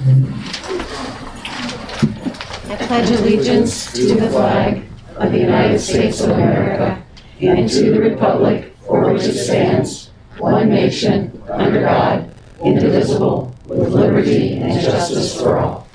I pledge allegiance to the flag of the United States of America and to the republic for which it stands, one nation, under God, indivisible, with liberty and justice for all.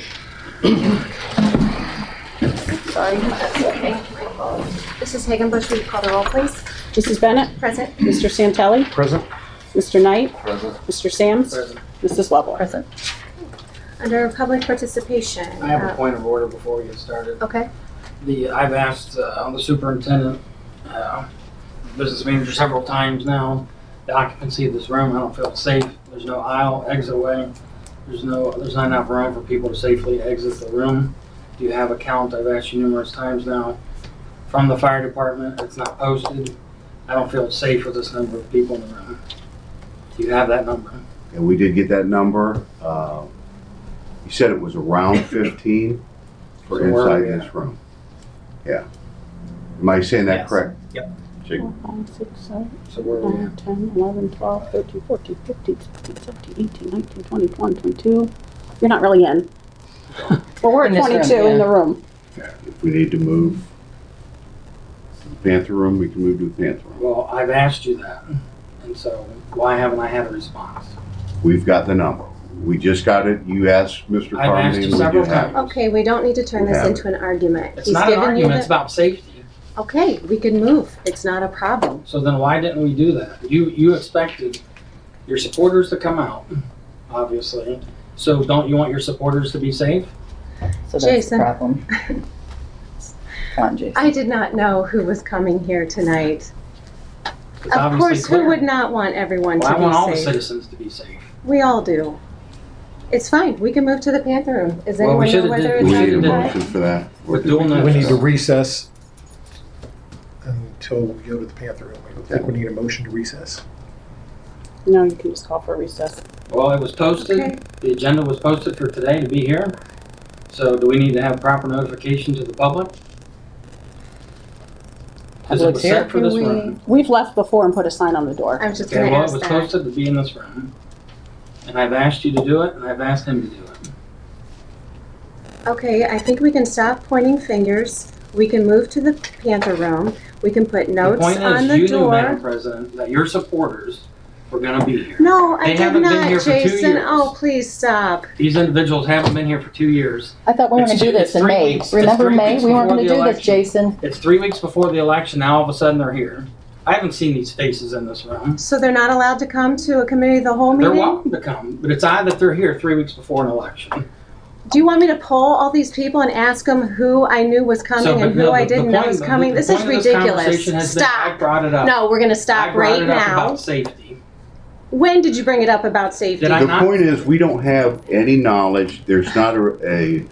Sorry, that's okay. Mrs. Hagenbush, will you call the roll, please? Mrs. Bennett? Present. Mr. Santelli? Present. Mr. Knight? Present. Mr. Sams? Present. Mrs. Lovell? Present. Under public participation. I have a point of order before we get started. Okay. I've asked the superintendent, business manager several times now, the occupancy of this room, I don't feel safe. There's no aisle, exit way. There's not enough room for people to safely exit the room. Do you have a count? I've asked you numerous times now. From the fire department, it's not posted. I don't feel safe with this number of people in the room. Do you have that number? And we did get that number. You said it was around 15 for So where are we inside at? this room. Yeah. Am I saying that Yes. correct? Yep. Check. 4, 5, 6, 7, So where are we 9, at? 10, 11, 12, 13, 14, 15, 16, 17, 18, 19, 20, 21, 22. You're not really in. Well, we're In at this room, 22 in yeah. the room. If we need to move to the Panther room, we can move to the Panther room. Well, I've asked you that. And so why haven't I had a response? We've got the number. We just got it. You asked Mr. I've asked Carmody. you and we several did have it. times. Okay, we don't need to turn We this have into an argument. It's not an argument, it's about safety. Okay, we can move. It's not a problem. So then why didn't we do that? You expected your supporters to come out, obviously. So don't you want your supporters to be safe? So that's Jason. the problem. Come on, Jason. I did not know who was coming here tonight. It's Of obviously course, who clear. would not want everyone Well, I to want all be the safe? citizens to be safe. We all do. It's fine. We can move to the Panther room. Does Well, we anyone know should've whether did- Do it's we need a did- occupied? motion for that? With dual We notice. need to recess until we go to the Panther room. I think we need a motion to recess. No, you can just call for a recess. Well, it was posted, Okay. the agenda was posted for today to be here. So do we need to have proper notification to the public? Because it was Public's here. set for this Can we- room. We've left before and put a sign on the door. I was just Okay, going to well, it ask was that. posted to be in this room. And I've asked you to do it, and I've asked him to do it. Okay, I think we can stop pointing fingers. We can move to the Panther room. We can put The notes point on is, the you knew, Madam door. President, that your supporters were gonna be here. No, I They did haven't been not, here for 2 Jason. years. Oh, please stop. These individuals haven't been here for 2 years. I thought we were going It's to do it's this in 3 May. weeks- it's Remember 3 May? weeks We weren't before going to the do this, election. Jason. It's 3 weeks before the election, now all of a sudden they're here. I haven't seen these faces in this room. So they're not allowed to come to a committee of the whole They're meeting? welcome to come, but it's odd that they're here 3 weeks before an election. Do you want me to poll all these people and ask them who I knew was coming So, and but who no, I the didn't know point- was coming? the This is point of this ridiculous. conversation has been, I Stop. brought it up. No, we're going to I stop brought right it up now. about safety. When did you bring it up about safety? Did I The not? point is, we don't have any knowledge. There's not a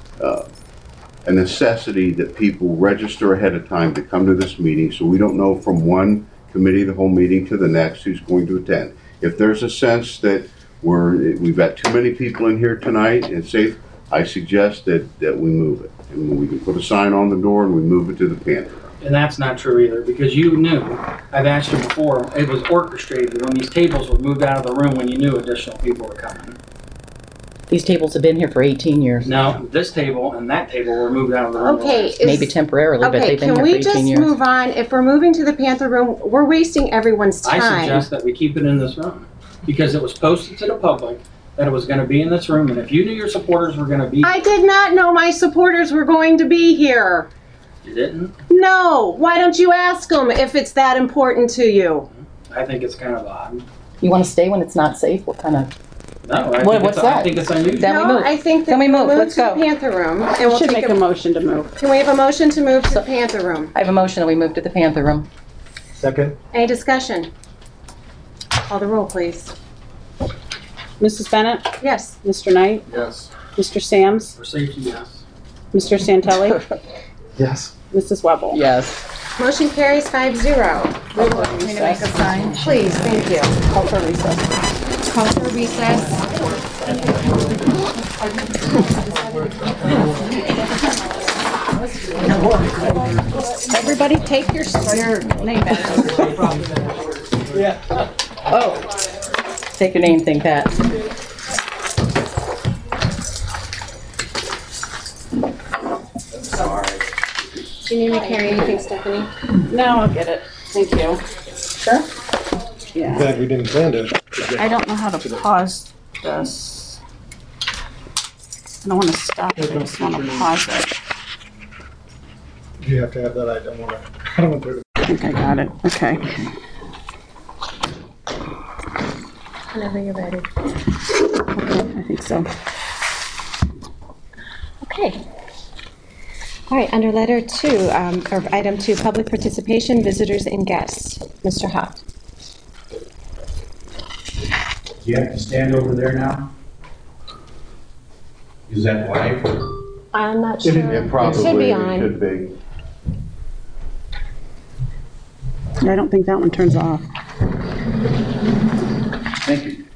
necessity that people register ahead of time to come to this meeting, so we don't know from one committee of the whole meeting to the next who's going to attend. If there's a sense that we've got too many people in here tonight and safe, I suggest that we move it. And we can put a sign on the door and we move it to the Panther. And that's not true either, because you knew, I've asked you before, it was orchestrated when these tables were moved out of the room when you knew additional people were coming. These tables have been here for 18 years. No, this table and that table were moved out of the room. Okay, Maybe temporarily, but okay, they've been can here we for 18 just years. move on? If we're moving to the Panther room, we're wasting everyone's I time. suggest that we keep it in this room, because it was posted to the public that it was gonna be in this room, and if you knew your supporters were gonna be, I did not know my supporters were going to be here. you didn't, No, why don't you ask them if it's that important to you? I think it's kind of odd. You want to stay when it's not safe? What kind of... No, I What- think what's it's, I that? think it's unusual. Then we No, move. I think that Then we we'll move. move Let's to the go. Panther room, and We we'll should take make a motion to move. Can we have a motion to move to the Panther room? I have a motion that we move to the Panther room. Second. Any discussion? Call the roll, please. Mrs. Bennett? Yes. Mr. Knight? Yes. Mr. Sams? For safety, yes. Mr. Santelli? Yes. Mrs. Webble? Yes. Motion carries 5-0. We will make a sign. Please, thank you. Call for recess. Call for recess. Everybody take your name back. Oh. Take your name thing, Pat. Do you need me to carry anything, Stephanie? No, I'll get it. Thank you. Sure. Yeah. Glad we didn't plan to. I don't know how to pause this. I don't want to stop it, I just want to pause it. You have to have that. I don't want to. I think I got it, okay. Whenever you're ready. Okay, I think so. Okay. All right, under letter 2, or item 2, public participation, visitors and guests. Mr. Hott. Do you have to stand over there now? Is that live? I'm not sure. It probably Should be on. should be. Yeah, I don't think that one turns off. Thank you.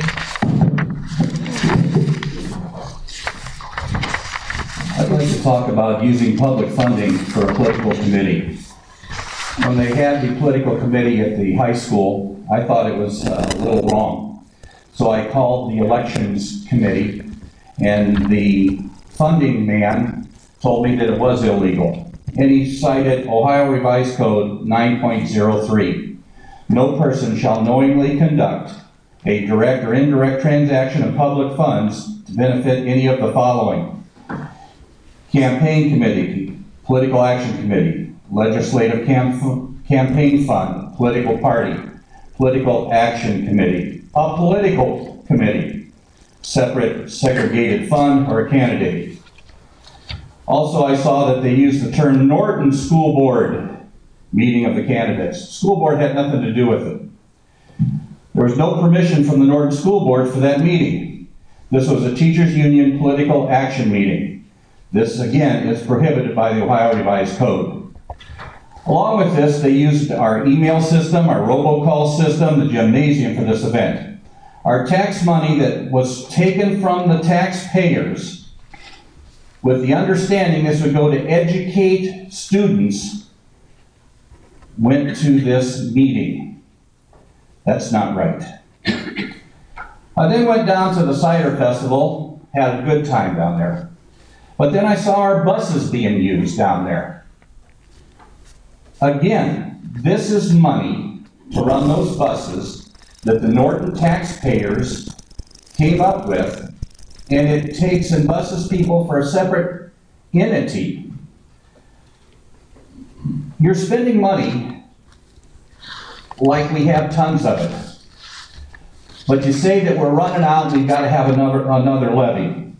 I'd like to talk about using public funding for a political committee. When they had the political committee at the high school, I thought it was a little wrong. So I called the elections committee, and the funding man told me that it was illegal. And he cited Ohio Revised Code 9.03. No person shall knowingly conduct a direct or indirect transaction of public funds to benefit any of the following: campaign committee, political action committee, legislative campaign fund, political party, political action committee, a political committee, separate segregated fund, or a candidate. Also, I saw that they used the term Norton School Board meeting of the candidates. School board had nothing to do with it. There was no permission from the Norton School Board for that meeting. This was a teachers union political action meeting. This, again, is prohibited by the Ohio Revised Code. Along with this, they used our email system, our robocall system, the gymnasium for this event. Our tax money that was taken from the taxpayers, with the understanding this would go to educate students, went to this meeting. That's not right. I then went down to the Cider Festival, had a good time down there. But then I saw our buses being used down there. Again, this is money to run those buses that the Norton taxpayers came up with, and it takes and buses people for a separate entity. You're spending money like we have tons of it. But you say that we're running out and we've got to have another levy.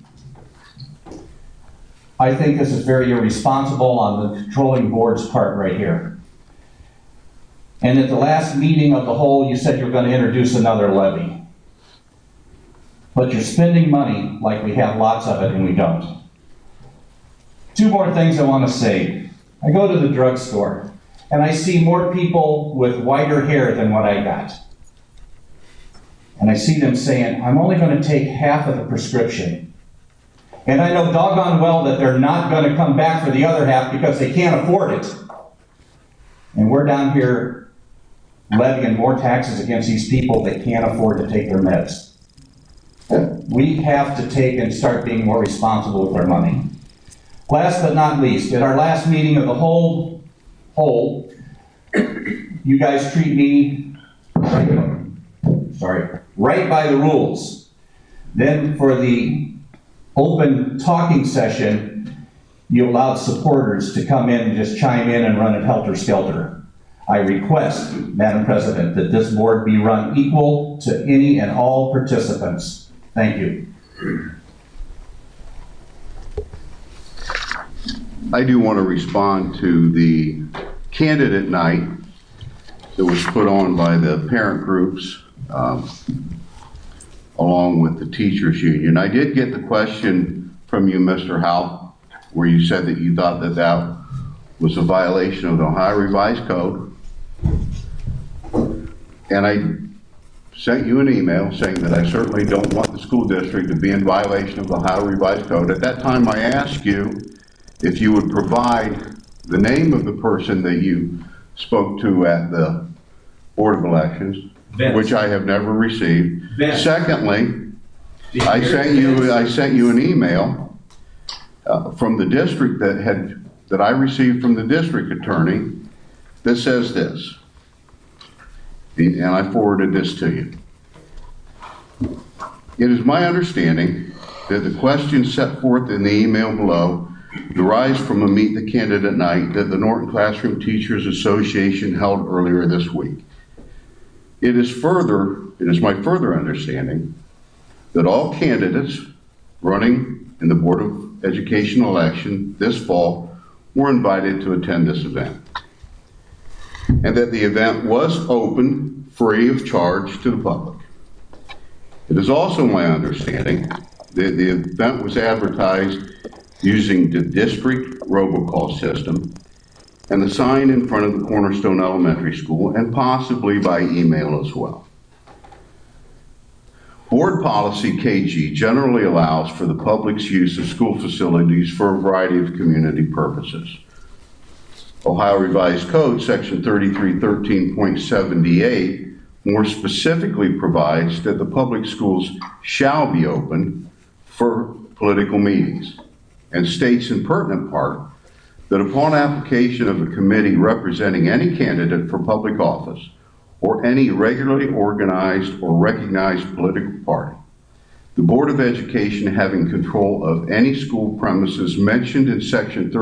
I think this is very irresponsible on the controlling board's part right here. And at the last meeting of the whole, you said you're going to introduce another levy. But you're spending money like we have lots of it and we don't. Two more things I want to say. I go to the drugstore and I see more people with whiter hair than what I got. And I see them saying, I'm only going to take half of the prescription. And I know doggone well that they're not going to come back for the other half because they can't afford it. And we're down here levying more taxes against these people that can't afford to take their meds. We have to take and start being more responsible with our money. Last but not least, at our last meeting of the whole, you guys treat me right by the rules. Then for the open talking session, you allowed supporters to come in and just chime in and run it helter-skelter. I request, Madam President, that this board be run equal to any and all participants. Thank you. I do want to respond to the candidate night that was put on by the parent groups along with the teachers union. I did get the question from you, Mr. Howe, where you said that you thought that that was a violation of the Ohio Revised Code. And I sent you an email saying that I certainly don't want the school district to be in violation of the Ohio Revised Code. At that time, I asked you if you would provide the name of the person that you spoke to at the Board of Elections, Vince. which I have never received. Vince. Secondly, I sent you an email from the district that had that I received from the district attorney that says this, and I forwarded this to you. It is my understanding that the questions set forth in the email below derives from a Meet the Candidate night that the Norton Classroom Teachers Association held earlier this week. It is my further understanding that all candidates running in the Board of Education election this fall were invited to attend this event, and that the event was open, free of charge to the public. It is also my understanding that the event was advertised using the district robocall system and the sign in front of the Cornerstone Elementary School, and possibly by email as well. Board policy KG generally allows for the public's use of school facilities for a variety of community purposes. Ohio Revised Code section 3313.78 more specifically provides that the public schools shall be open for political meetings, and states in pertinent part that upon application of a committee representing any candidate for public office or any regularly organized or recognized political party, the Board of Education having control of any school premises mentioned in section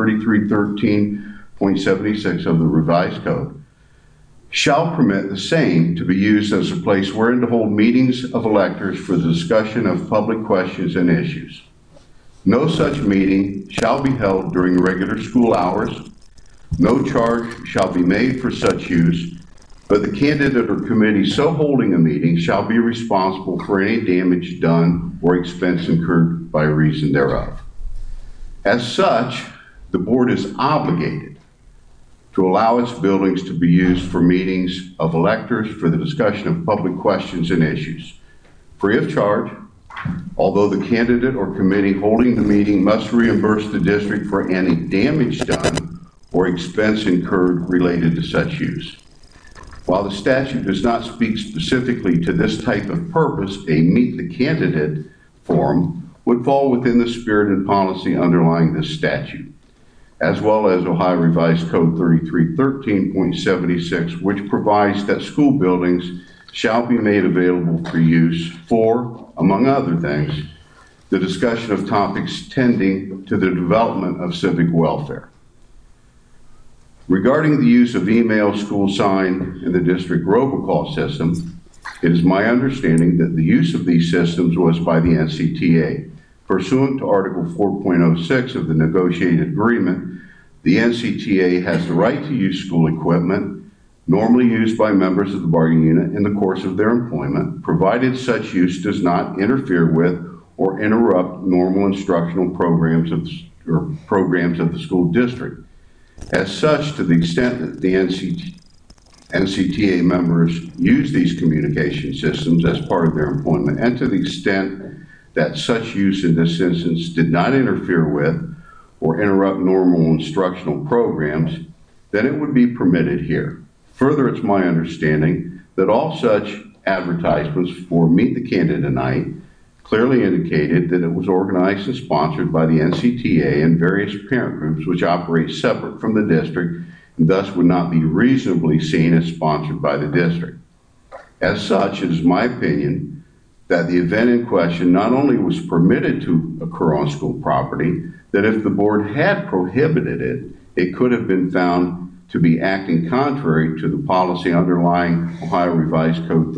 3313.76 of the Revised Code shall permit the same to be used as a place wherein to hold meetings of electors for the discussion of public questions and issues. No such meeting shall be held during regular school hours. No charge shall be made for such use, but the candidate or committee so holding a meeting shall be responsible for any damage done or expense incurred by reason thereof. As such, the board is obligated to allow its buildings to be used for meetings of electors for the discussion of public questions and issues, free of charge, although the candidate or committee holding the meeting must reimburse the district for any damage done or expense incurred related to such use. While the statute does not speak specifically to this type of purpose, a Meet the Candidate forum would fall within the spirit and policy underlying this statute, as well as Ohio Revised Code 3313.76, which provides that school buildings shall be made available for use for, among other things, the discussion of topics tending to the development of civic welfare. Regarding the use of email, school sign, and the district robocall system, it is my understanding that the use of these systems was by the NCTA. Pursuant to Article 4.06 of the negotiated agreement, the NCTA has the right to use school equipment normally used by members of the bargaining unit in the course of their employment, provided such use does not interfere with or interrupt normal instructional programs of the school district. As such, to the extent that the NCTA members use these communication systems as part of their employment, and to the extent that such use in this instance did not interfere with or interrupt normal instructional programs, then it would be permitted here. Further, it's my understanding that all such advertisements for Meet the Candidate night clearly indicated that it was organized and sponsored by the NCTA and various parent groups which operate separate from the district and thus would not be reasonably seen as sponsored by the district. As such, it is my opinion that the event in question not only was permitted to occur on school property, that if the board had prohibited it, it could have been found to be acting contrary to the policy underlying Ohio Revised Code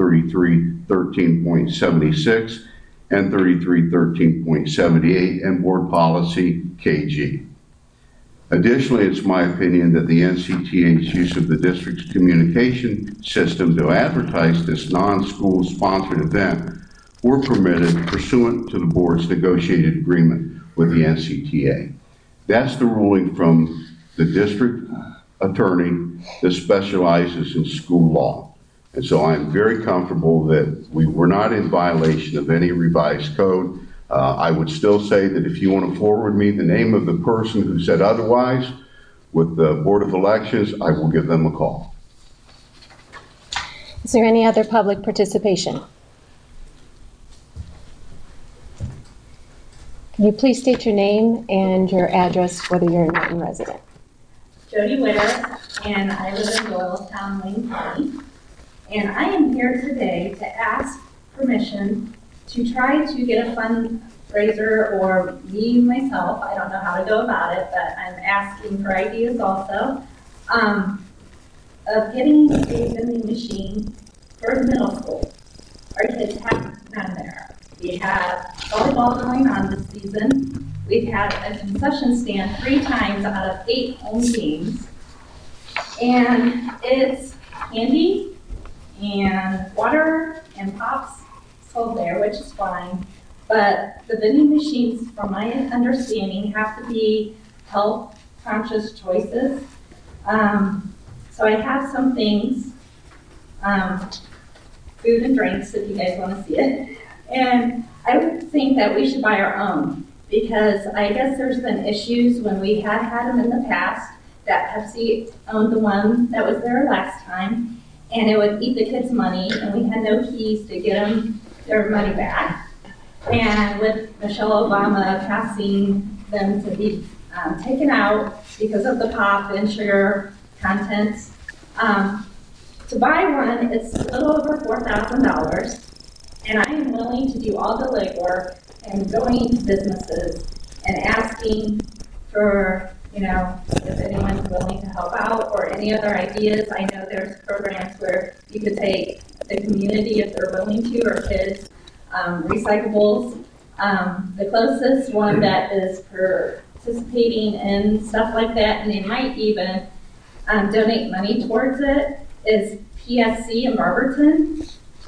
3313.76 and 3313.78 and board policy KG. Additionally, it's my opinion that the NCTA's use of the district's communication system to advertise this non-school sponsored event were permitted pursuant to the board's negotiated agreement with the NCTA. That's the ruling from the district attorney that specializes in school law. And so I'm very comfortable that we were not in violation of any revised code. I would still say that if you want to forward me the name of the person who said otherwise with the Board of Elections, I will give them a call. Is there any other public participation? Can you please state your name and your address, whether you're a Norton resident? Jody Witter, and I live in Doylestown, Wayne County. And I am here today to ask permission to try to get a fundraiser, or me, myself, I don't know how to go about it, but I'm asking for ideas also, of getting a vending machine for the middle school. Our kids have none there. We have volleyball going on this season. We've had a concession stand 3 times out of 8 home games. And it's candy and water and pops sold there, which is fine. But the vending machines, from my understanding, have to be health-conscious choices. So I have some things, food and drinks, if you guys want to see it. And I would think that we should buy our own, because I guess there's been issues when we had them in the past, that Pepsi owned the one that was there last time, and it would eat the kids' money, and we had no keys to get them their money back. And with Michelle Obama passing them to be taken out because of the pop and sugar content, to buy one, it's a little over $4,000, and I am willing to do all the legwork and going to businesses and asking for, if anyone's willing to help out or any other ideas. I know there's programs where you could take the community, if they're willing to, or kids, recyclables. The closest one that is participating in stuff like that, and they might even donate money towards it, is PSC in Barberton.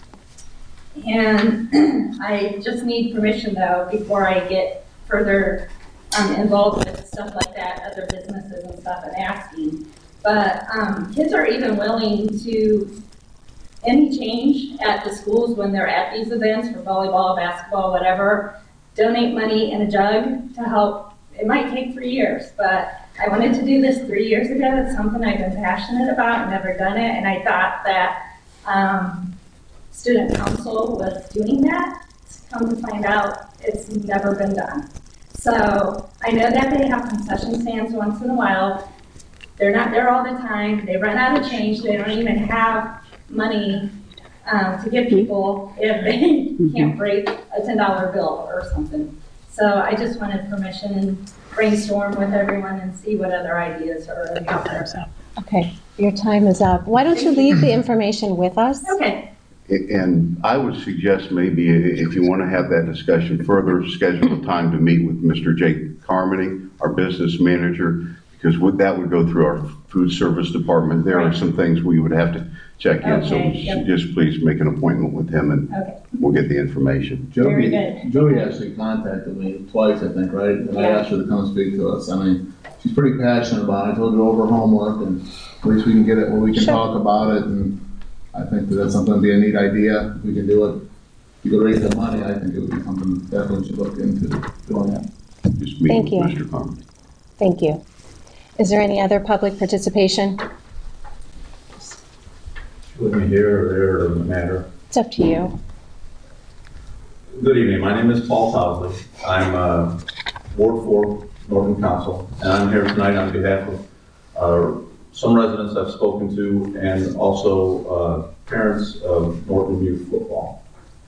And I just need permission, though, before I get further involved with stuff like that, other businesses and stuff, and asking. But kids are even willing to, any change at the schools when they're at these events for volleyball, basketball, whatever, donate money in a jug to help. It might take 3 years, but I wanted to do this 3 years ago. It's something I've been passionate about and never done it, and I thought that student council was doing that. Come to find out, it's never been done. So I know that they have concession stands once in a while. They're not there all the time. They run out of change. They don't even have money to give people if they can't break a $10 bill or something. So I just wanted permission and brainstorm with everyone and see what other ideas are out there. Okay, your time is up. Why don't you leave the information with us? Okay. And I would suggest maybe if you want to have that discussion further, schedule a time to meet with Mr. Jake Carmody, our business manager, because that would go through our food service department. There are some things we would have to check in, so just please make an appointment with him and we'll get the information. Very good. Jody actually contacted me twice, I think, right? And I asked her to come speak to us. I mean, she's pretty passionate about it. I told her over homework, and at least we can get it where we can talk about it, and I think that's something to be a neat idea. If we can do it, if you could raise the money, I think it would be something definitely should look into doing that. Just meet Thank with you. Mr. Carmody. Thank you. Is there any other public participation? With me here or there, it doesn't matter. It's up to you. Good evening, my name is Paul Towsley. I'm Ward 4 Norton Council, and I'm here tonight on behalf of some residents I've spoken to and also parents of Norton Youth Football.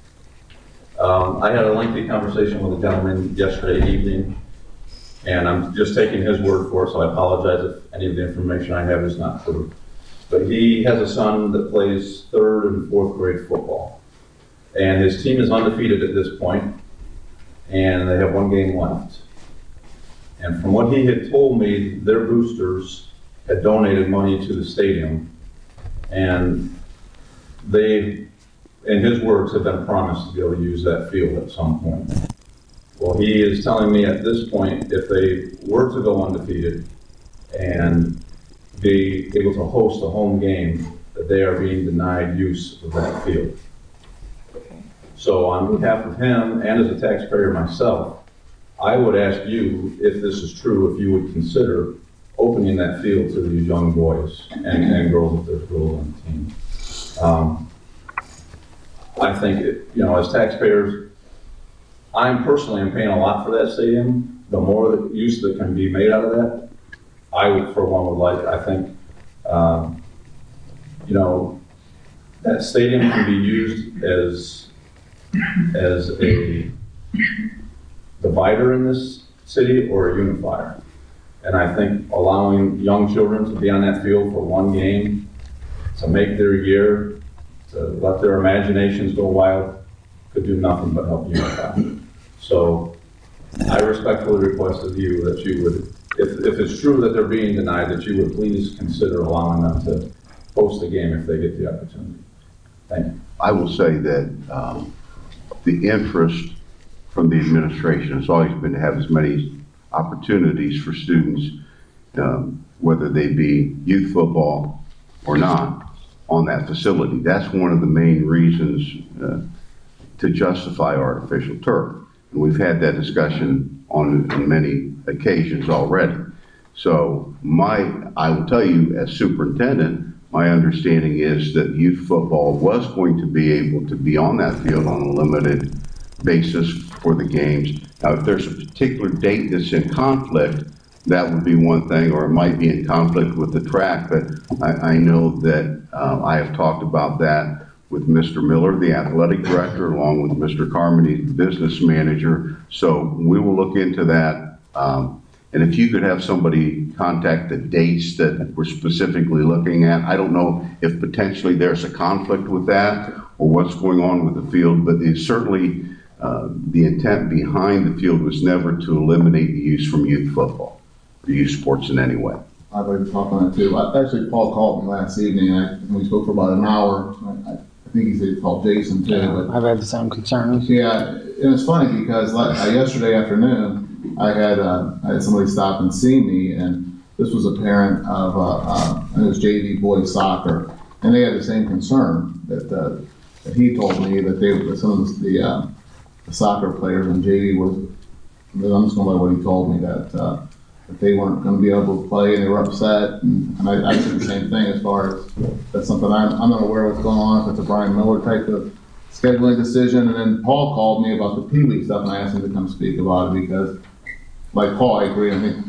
I had a lengthy conversation with a gentleman yesterday evening, and I'm just taking his word for it, so I apologize if any of the information I have is not true. But he has a son that plays 3rd and 4th grade football. And his team is undefeated at this point, and they have 1 game left. And from what he had told me, their boosters had donated money to the stadium, and they, in his words, have been promised to be able to use that field at some point. Well, he is telling me at this point, if they were to go undefeated and be able to host a home game, that they are being denied use of that field. So on behalf of him and as a taxpayer myself, I would ask you, if this is true, if you would consider opening that field to these young boys and girls, if there's girls on the team. I think, as taxpayers, I'm personally paying a lot for that stadium. The more use that can be made out of that, I would, for one, would like, I think, you know, that stadium can be used as a divider in this city or a unifier. And I think allowing young children to be on that field for one game, to make their year, to let their imaginations go wild, could do nothing but help unify. So I respectfully request of you that you would, if it's true that they're being denied, that you would please consider allowing them to host the game if they get the opportunity. Thank you. I will say that the interest from the administration has always been to have as many opportunities for students, whether they be youth football or not, on that facility. That's one of the main reasons to justify artificial turf. And we've had that discussion on many occasions already. So I will tell you, as superintendent, my understanding is that youth football was going to be able to be on that field on a limited basis for the games. Now, if there's a particular date that's in conflict, that would be one thing, or it might be in conflict with the track, but I know that I have talked about that with Mr. Miller, the athletic director, along with Mr. Carmody, the business manager. So we will look into that. And if you could have somebody contact the dates that we're specifically looking at, I don't know if potentially there's a conflict with that or what's going on with the field, but it's certainly the intent behind the field was never to eliminate the use from youth football or youth sports in any way. I'd like to talk on that too. Actually, Paul called me last evening, and we spoke for about an hour. I think he said he called Jason too. But I've had the same concerns. yeah, and it's funny because yesterday afternoon, I had somebody stop and see me, and this was a parent of it was JV boys soccer, and they had the same concern that he told me that some of the soccer players in JV was. I'm just going by what he told me that they weren't going to be able to play, and they were upset, and I said the same thing as far as that's something I'm not aware of what's going on, if it's a Brian Miller type of scheduling decision. And then Paul called me about the Pee Wee stuff, and I asked him to come speak about it because, like Paul, I agree. I think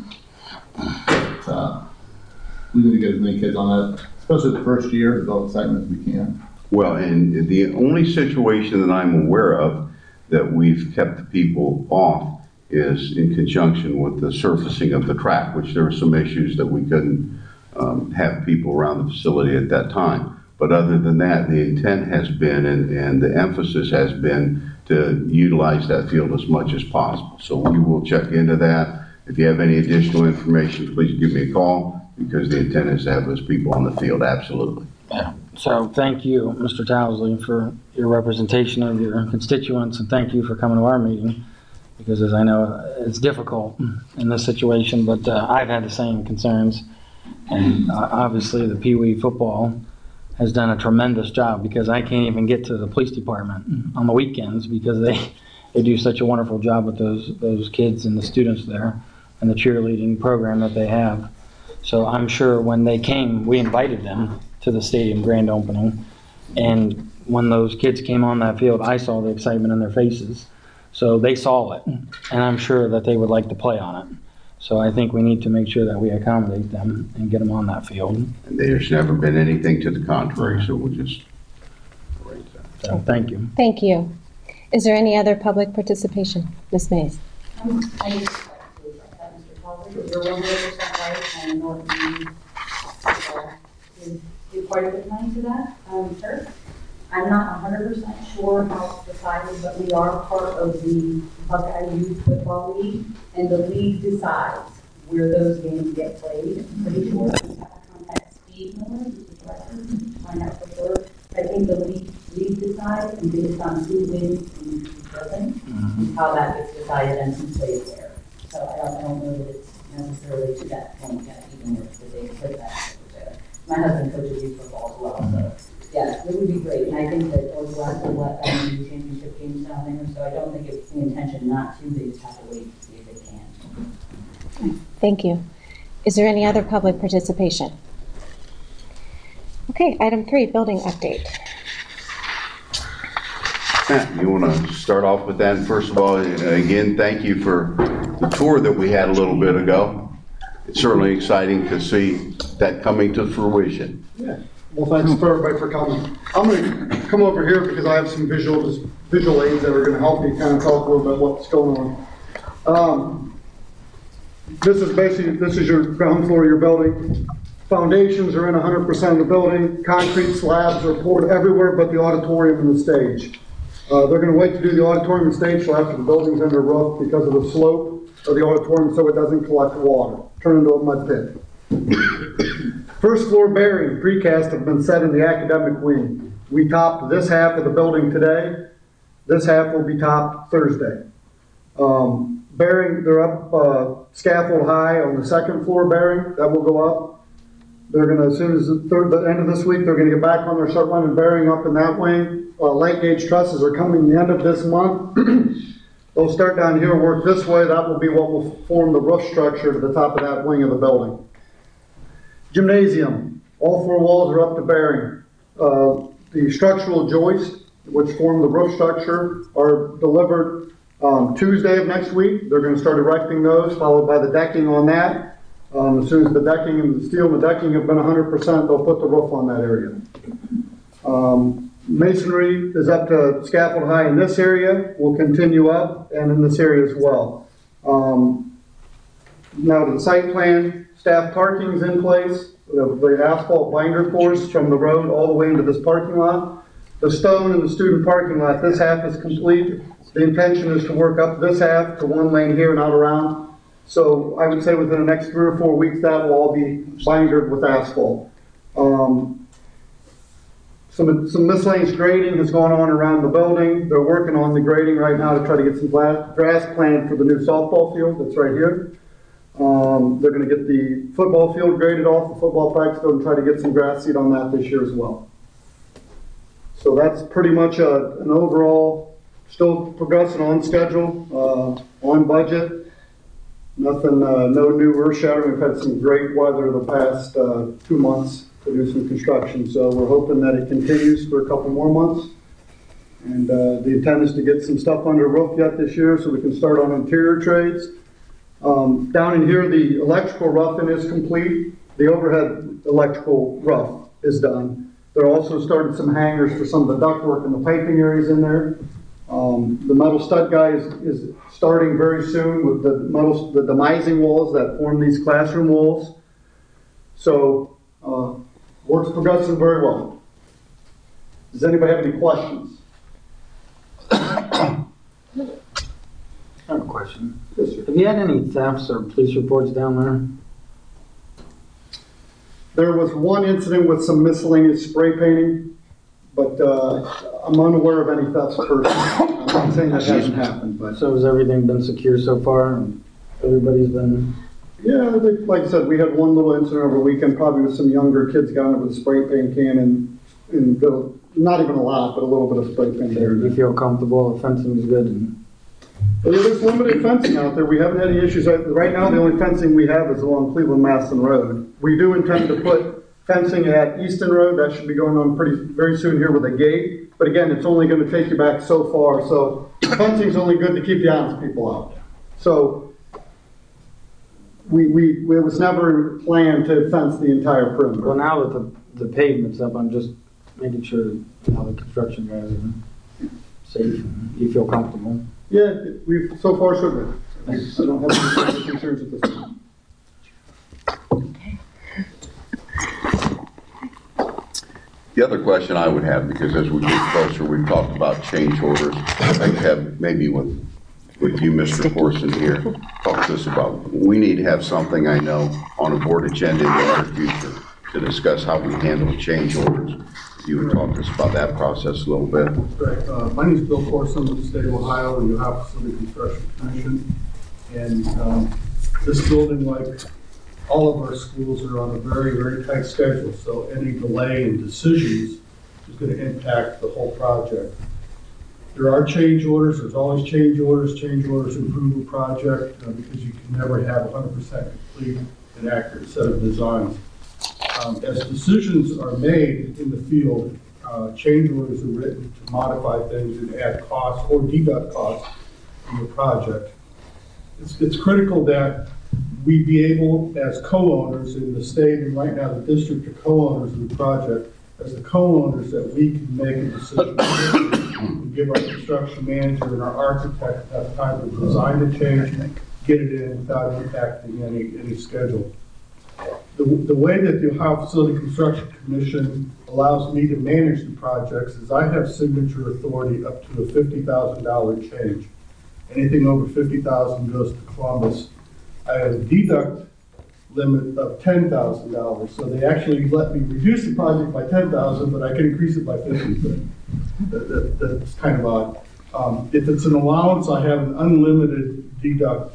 that, we need to get as many kids on that, especially the first year, as all excitement as we can. Well, and the only situation that I'm aware of that we've kept the people off is in conjunction with the surfacing of the track, which there were some issues that we couldn't have people around the facility at that time. But other than that, the intent has been and the emphasis has been to utilize that field as much as possible. So we will check into that. If you have any additional information, please give me a call, because the intent is to have those people on the field, absolutely. Yeah. So thank you, Mr. Towsley, for your representation of your constituents, and thank you for coming to our meeting, because as I know, it's difficult in this situation, but I've had the same concerns. And obviously the Pee Wee football has done a tremendous job, because I can't even get to the police department on the weekends because they do such a wonderful job with those kids and the students there and the cheerleading program that they have. So I'm sure when they came, we invited them to the stadium grand opening. And when those kids came on that field, I saw the excitement in their faces. So they saw it, and I'm sure that they would like to play on it. So I think we need to make sure that we accommodate them and get them on that field. And there's never been anything to the contrary, so we'll just arrange that. So thank you. Thank you. Is there any other public participation? Ms. Mays? I just like to that Mr. Tolbert, you're 100% right, and North Main is due quite a bit of money to that, sir. I'm not 100% sure how it's decided, but we are part of the Buckeye Youth Football League, and the league decides where those games get played. I'm pretty sure we have to contact Steve Miller, who's the director, to find out for sure. I think the league decides, and based on who wins and who doesn't, is how that gets decided and who plays there. So I don't know that it's necessarily to that point yet, even if they put that there. My husband coaches youth football as well, so. Yeah, it would be great, and I think that those last will let them do championship games down there, so I don't think it's the intention not to, they just have to wait to see if they can. Thank you. Is there any other public participation? Okay, item 3, building update. Matt, you want to start off with that? First of all, again, thank you for the tour that we had a little bit ago. it's certainly exciting to see that coming to fruition. Yeah. Well, thanks for everybody for coming. I'm going to come over here because I have some visual aids that are going to help me kind of talk a little bit what's going on. This is your ground floor of your building. Foundations are in 100% of the building. Concrete slabs are poured everywhere but the auditorium and the stage. They're going to wait to do the auditorium and stage till after the building's under roof because of the slope of the auditorium so it doesn't collect water, turn into a mud pit. First floor bearing precast have been set in the academic wing. We topped this half of the building today. This half will be topped Thursday. Bearing, they're up scaffold high on the second floor bearing. That will go up. They're going to, as soon as the end of this week, they're going to get back on their start running bearing up in that wing. Light gauge trusses are coming the end of this month. They'll start down here, work this way. That will be what will form the roof structure to the top of that wing of the building. Gymnasium. All 4 walls are up to bearing. The structural joists, which form the roof structure, are delivered Tuesday of next week. They're going to start erecting those, followed by the decking on that. As soon as the decking and the steel and the decking have been 100%, they'll put the roof on that area. Masonry is up to scaffold high in this area. Will continue up and in this area as well. Now to the site plan, staff parking is in place. The asphalt binder course from the road all the way into this parking lot. The stone in the student parking lot, this half is complete. The intention is to work up this half to 1 lane here and out around. So I would say within the next 3 or 4 weeks that will all be bindered with asphalt. Some miscellaneous grading has gone on around the building. They're working on the grading right now to try to get some grass planted for the new softball field that's right here. They're going to get the football field graded off, the football practice field, and try to get some grass seed on that this year as well. So that's pretty much an overall, still progressing on schedule, on budget. Nothing, no new earth shattering. We've had some great weather the past 2 months to do some construction. So we're hoping that it continues for a couple more months. And the intent is to get some stuff under roof yet this year so we can start on interior trades. Down in here, the electrical roughing is complete. The overhead electrical rough is done. They're also started some hangers for some of the ductwork and the piping areas in there. The metal stud guy is starting very soon with the demising walls that form these classroom walls. So, work's progressing very well. Does anybody have any questions? I have a question. Yes, sir. Have you had any thefts or police reports down there? There was one incident with some miscellaneous spray painting, but I'm unaware of any thefts personally. I'm not saying that hasn't happened, but. So has everything been secure so far and everybody's been? Yeah, like I said, we had one little incident over the weekend, probably with some younger kids got in with a spray paint can and not even a lot, but a little bit of spray paint there. Do you feel comfortable? The fencing is good? Yeah, there's limited fencing out there. We haven't had any issues. Right now, the only fencing we have is along Cleveland-Maston Road. We do intend to put fencing at Easton Road. That should be going on very soon here with a gate. But again, it's only going to take you back so far. So fencing is only good to keep the honest people out. So it was never planned to fence the entire perimeter. Well, now that the pavement's up, I'm just making sure how the construction guys are safe. You feel comfortable? Yeah, we've so far so good. I don't have any concerns at this time. The other question I would have, because as we get closer, we've talked about change orders. I'd like to have maybe with you, Mr. Corson here, talk to us about, we need to have something, I know, on a board agenda in the near future to discuss how we handle change orders. You would talk to us about that process a little bit. Right. My name is Bill Corson with the state of Ohio, the Ohio Facility Construction Commission. And this building, like all of our schools, are on a very, very tight schedule. So any delay in decisions is going to impact the whole project. There are change orders. There's always change orders. Change orders improve a project because you can never have 100% complete and accurate set of designs. As decisions are made in the field, change orders are written to modify things and add costs or deduct costs in the project. It's critical that we be able, as co-owners in the state, and right now the district are co-owners of the project, as the co-owners, that we can make a decision and give our construction manager and our architect enough time to design the change, get it in without impacting any schedule. The way that the Ohio Facility Construction Commission allows me to manage the projects is I have signature authority up to a $50,000 change. Anything over $50,000 goes to Columbus. I have a deduct limit of $10,000, so they actually let me reduce the project by $10,000, but I can increase it by $50,000. That's kind of odd. If it's an allowance, I have an unlimited deduct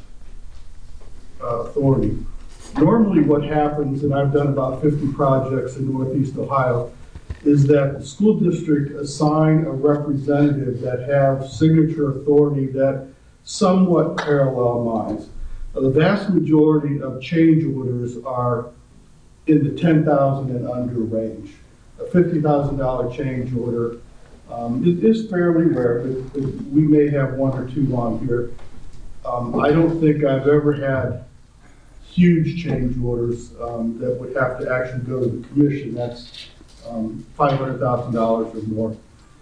authority. Normally what happens, and I've done about 50 projects in Northeast Ohio, is that the school district assign a representative that have signature authority that somewhat parallel mine. The vast majority of change orders are in the 10,000 and under range. A $50,000 change order it is fairly rare, but we may have one or two on here. I don't think I've ever had huge change orders that would have to actually go to the commission. That's $500,000 or more.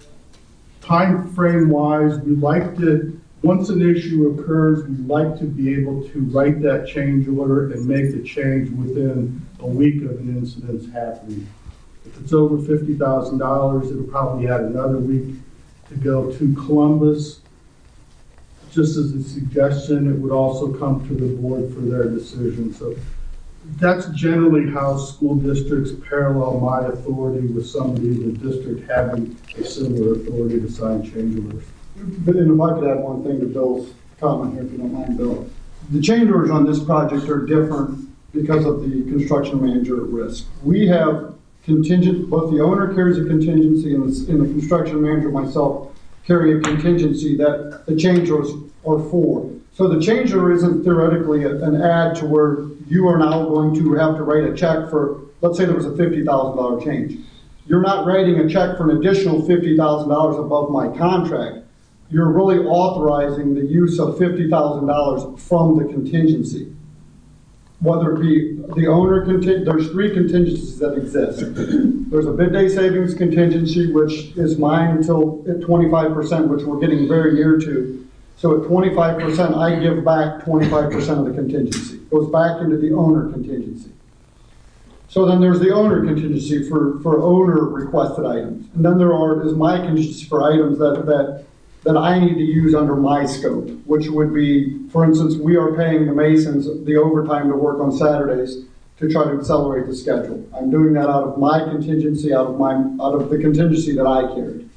Time frame wise, we like to, once an issue occurs, we like to be able to write that change order and make the change within a week of an incident's happening. If it's over $50,000, it'll probably add another week to go to Columbus. Just as a suggestion, it would also come to the board for their decision. So that's generally how school districts parallel my authority with somebody in the district having a similar authority to sign change orders. But if I could add one thing to Bill's comment here, if you don't mind, Bill. The change orders on this project are different because of the construction manager at risk. We have contingent, both the owner carries a contingency and the construction manager, myself, carry a contingency that the change orders are for. So the change order isn't theoretically an add to where you are now going to have to write a check for, let's say there was a $50,000 change. You're not writing a check for an additional $50,000 above my contract. You're really authorizing the use of $50,000 from the contingency. Whether it be the owner, there's three contingencies that exist. There's a bid day savings contingency, which is mine until at 25%, which we're getting very near to. So at 25%, I give back 25% of the contingency. It goes back into the owner contingency. So then there's the owner contingency for owner requested items. And then there is my contingency for items that I need to use under my scope, which would be, for instance, we are paying the Masons the overtime to work on Saturdays to try to accelerate the schedule. I'm doing that out of my contingency, out of the contingency that I carried.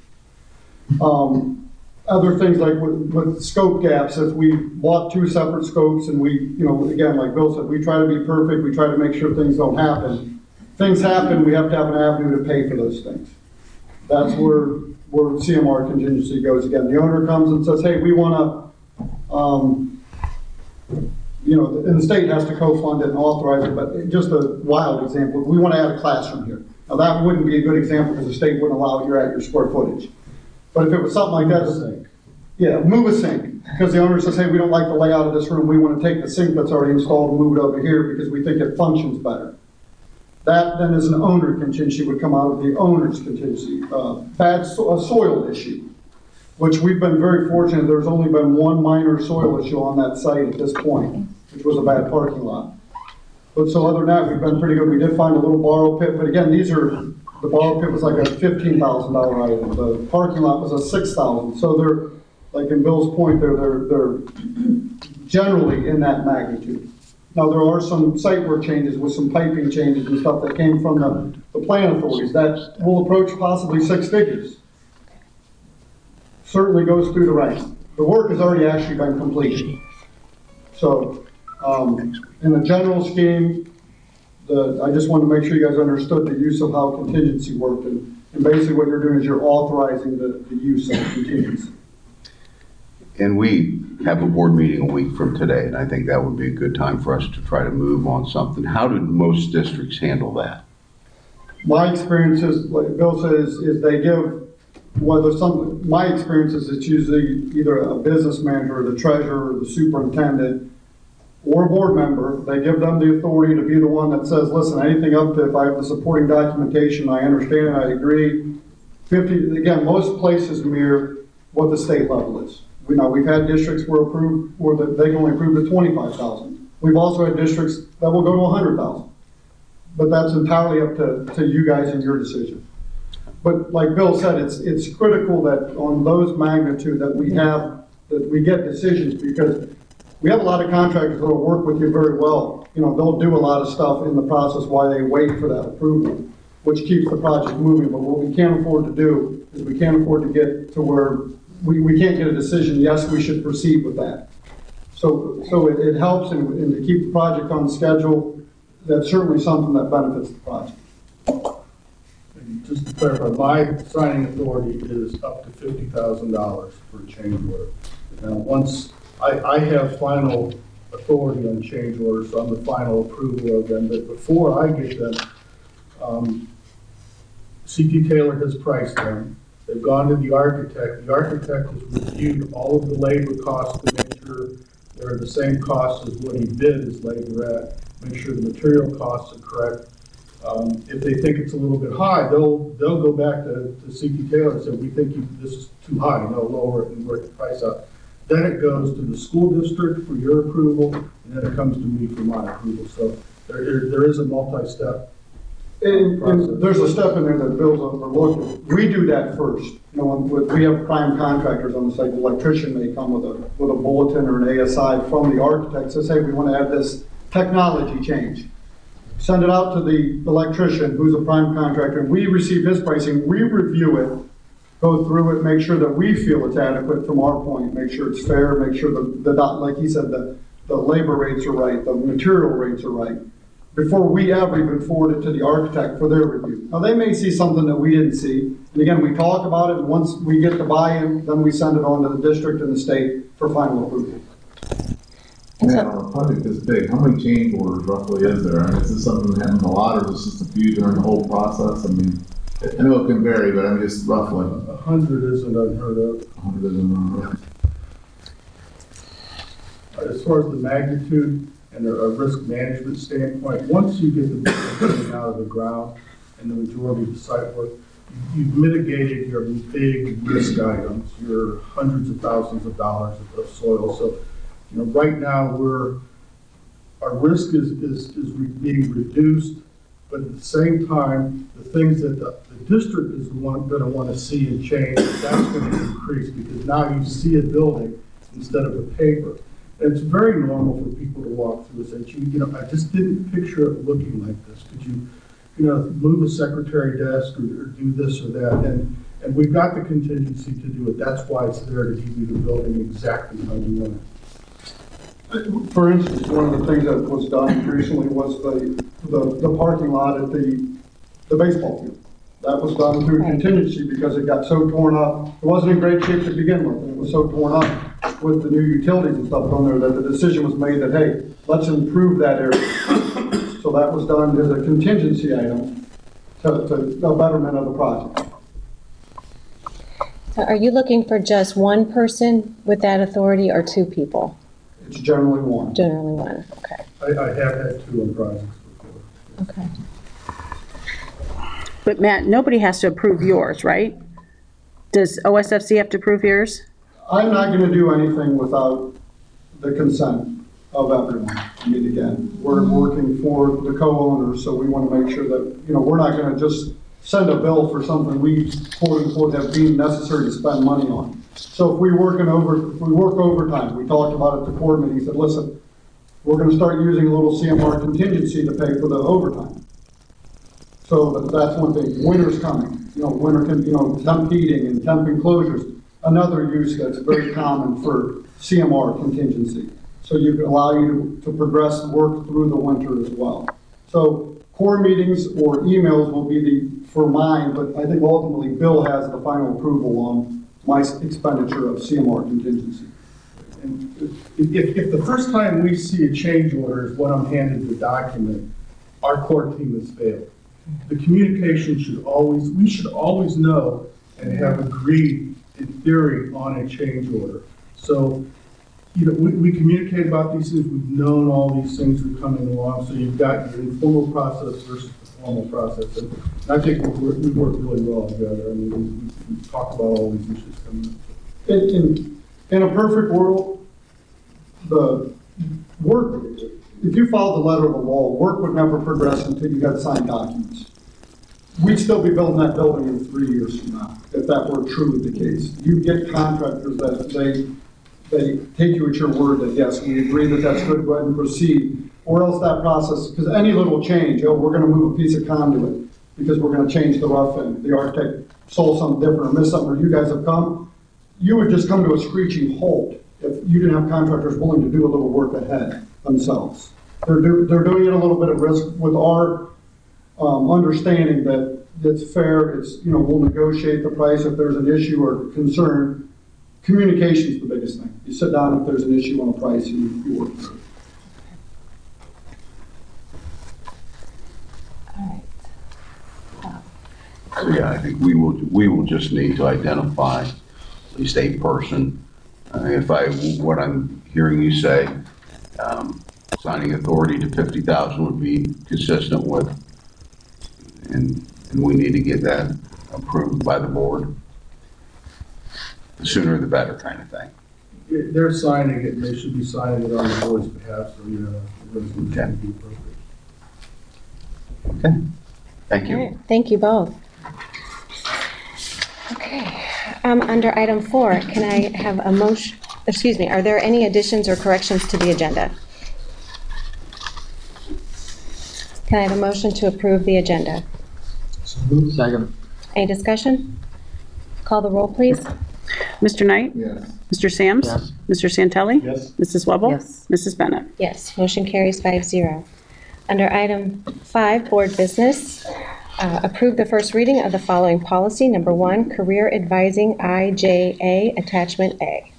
Other things like with scope gaps, if we bought two separate scopes and we, again, like Bill said, we try to be perfect, we try to make sure things don't happen. Things happen, we have to have an avenue to pay for those things. That's where CMR contingency goes again. The owner comes and says, hey, we want to, and the state has to co-fund it and authorize it, but just a wild example, we want to add a classroom here. Now that wouldn't be a good example because the state wouldn't allow it, you're at your square footage. But if it was something like that, move a sink. Because the owner says, hey, we don't like the layout of this room, we want to take the sink that's already installed and move it over here because we think it functions better. That then is an owner contingency, would come out of the owner's contingency. A soil issue, which we've been very fortunate. There's only been one minor soil issue on that site at this point, which was a bad parking lot. But so other than that, we've been pretty good. We did find a little borrow pit, but again, the borrow pit was like a $15,000 item. The parking lot was a $6,000. So they're, like in Bill's point, they're generally in that magnitude. Now, there are some site work changes with some piping changes and stuff that came from the plan authorities that will approach possibly 6 figures. Certainly goes through the ranks. The work has already actually been completed. So, in the general scheme, I just wanted to make sure you guys understood the use of how contingency worked. And basically what you're doing is you're authorizing the use of contingency. And we have a board meeting a week from today, and I think that would be a good time for us to try to move on something. How did most districts handle that? My experience is, like Bill says, is they give, my experience is it's usually either a business manager or the treasurer or the superintendent or a board member, they give them the authority to be the one that says, listen, anything up to, if I have the supporting documentation, I understand and I agree. 50, again, most places mirror what the state level is. We've had districts where they can only approve to 25,000. We've also had districts that will go to 100,000. But that's entirely up to you guys and your decision. But like Bill said, it's critical that on those magnitude that we get decisions, because we have a lot of contractors that will work with you very well. They'll do a lot of stuff in the process while they wait for that approval, which keeps the project moving. But what we can't afford to do is we can't afford to get to where we can't get a decision, yes, we should proceed with that. So it helps and to keep the project on schedule. That's certainly something that benefits the project. And just to clarify, my signing authority is up to $50,000 for a change order. Now, once I have final authority on change orders, so I'm the final approval of them, but before I get them, C.T. Taylor has priced them. They've gone to the architect. The architect has reviewed all of the labor costs to make sure they're the same costs as what he bid his labor at, make sure the material costs are correct. If they think it's a little bit high, they'll go back to C.T. Taylor and say, we think this is too high, lower it and work the price up. Then it goes to the school district for your approval, and then it comes to me for my approval. So there is a multi-step and there's a step in there that Bill's overlooking. We do that first. We have prime contractors on the site. The electrician may come with a bulletin or an ASI from the architect says, hey, we want to add this technology change. Send it out to the electrician, who's a prime contractor, and we receive his pricing. We review it, go through it, make sure that we feel it's adequate from our point, make sure it's fair, make sure like he said, the labor rates are right, the material rates are right, before we ever even forward it to the architect for their review. Now, they may see something that we didn't see, and again, we talk about it, and once we get the buy-in, then we send it on to the district and the state for final approval. Yeah, on a project this big, how many change orders roughly is there? Is this something that happens a lot, or is this just a few during the whole process? I know it can vary, but just roughly. 100 isn't unheard of. 100 isn't unheard of. As far as the magnitude and a risk management standpoint, once you get the building out of the ground and the majority of the site work, you've mitigated your big risk items, your hundreds of thousands of dollars of soil. So, right now our risk is being reduced, but at the same time, the things that the district is going to want to see and change, that's going to increase because now you see a building instead of a paper. And it's very normal for people to walk through and say, I just didn't picture it looking like this. Could you, move a secretary desk or do this or that? And we've got the contingency to do it. That's why it's there to give you the building exactly how you want it. For instance, one of the things that was done recently was the parking lot at the baseball field. That was done through contingency because it got so torn up. It wasn't in great shape to begin with, and it was so torn up with the new utilities and stuff on there that the decision was made that, hey, let's improve that area. So that was done as a contingency item to the betterment of the project. So are you looking for just one person with that authority or two people? It's generally one. Generally one, okay. I have had two on projects before. Okay. But Matt, nobody has to approve yours, right? Does OSFC have to approve yours? I'm not going to do anything without the consent of everyone. Again, we're working for the co-owners, so we want to make sure that, we're not going to just send a bill for something we, quote unquote, have deemed necessary to spend money on. So if we work overtime, we talked about it at the board meeting, said, listen, we're going to start using a little CMR contingency to pay for the overtime. So that's one thing. Winter's coming. Winter can, temp heating and temp enclosures. Another use that's very common for CMR contingency. So you can allow you to progress work through the winter as well. So core meetings or emails will be for mine, but I think ultimately Bill has the final approval on my expenditure of CMR contingency. And if the first time we see a change order is when I'm handed the document, our core team has failed. The communication we should always know and have agreed in theory on a change order. So you know, we communicate about these things, we've known all these things are coming along, so you've got your informal process versus the formal process. And I think we work really well together. I mean, we talk about all these issues coming up. In a perfect world, the work, if you followed the letter of the law, work would never progress until you got signed documents. We'd still be building that building in 3 years from now, if that were truly the case. You get contractors that they take you at your word that, yes, we agree that that's good, go ahead and proceed. Or else that process, because any little change, oh, we're going to move a piece of conduit because we're going to change the rough end. The architect sold something different or missed something, or you guys have come, you would just come to a screeching halt if you didn't have contractors willing to do a little work ahead themselves. They're doing it a little bit at risk with our understanding that it's fair, it's, you know, we'll negotiate the price if there's an issue or concern. Communication is the biggest thing. You sit down if there's an issue on a price and you work through it. Yeah, I think we will just need to identify at least a person. What I'm hearing you say, signing authority to 50,000 would be consistent with, and we need to get that approved by the board. The sooner the better, kind of thing. They're signing it, and they should be signing it on the board's behalf, so, you know, the resolution would be appropriate. Okay, thank you. All right, thank you both. Okay, under item 4, can I have a motion, excuse me, are there any additions or corrections to the agenda? Can I have a motion to approve the agenda? Second. Any discussion? Call the roll, please. Mr. Knight? Yes. Mr. Sams? Yes. Mr. Santelli? Yes. Mrs. Webble? Yes. Mrs. Bennett? Yes, motion carries 5-0. Under item 5, board business, approve the first reading of the following policy. Number 1, career advising IJA, attachment A.